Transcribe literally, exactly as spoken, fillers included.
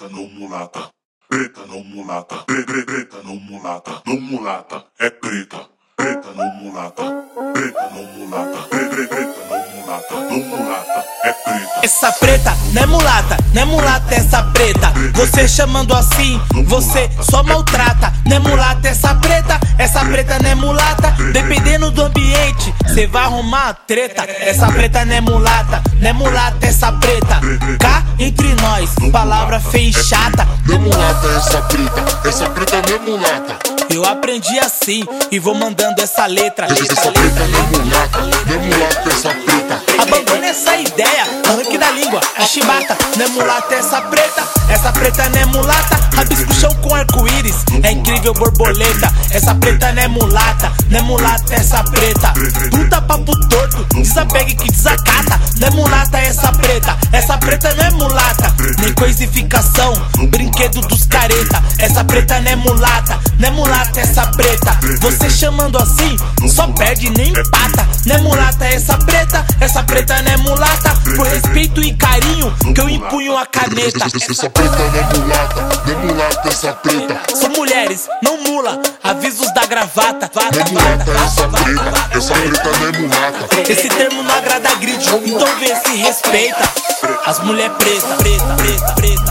preta não mulata, preta não mulata, pre, pre, preta não mulata, não mulata, é preta, preta não mulata, preta não mulata, pre, pre, preta não mulata, não mulata, é preta. Essa preta não é mulata, não é mulata essa preta. Você chamando assim, você só maltrata. Não é mulata essa preta, essa preta não é mulata. Dependendo do ambiente, cê vai arrumar a treta. Essa preta não é mulata, não é mulata essa preta. Cá entre nós, palavra feia e chata. Não é mulata essa preta, essa preta não é mulata. Eu aprendi assim e vou mandando essa letra. Essa preta não é mulata, não é mulata essa preta. Abandone essa ideia, arranque da língua, é chibata. Não é mulata essa preta, essa preta não é mulata. Rabisco chão com arco-íris, é incrível borboleta. Essa preta não é mulata, não é mulata essa preta. Puta papo torto, desapegue que desacata. Não é mulata essa preta, essa preta não é mulata. Nem coisificação, brinquedo dos careta. Essa preta não é mulata, não é mulata essa preta. Você chamando assim, só perde nem empata. Não é mulata essa preta, essa preta não é mulata. Por respeito e carinho que eu empunho a caneta. Essa preta não é mulata, não é mulata essa preta. São mulheres, não mula, avisos da gravata. Não é mulata essa preta, essa preta não é mulata. Esse termo não agrada grid, então vê se respeita. As mulher preta, preta, preta, preta.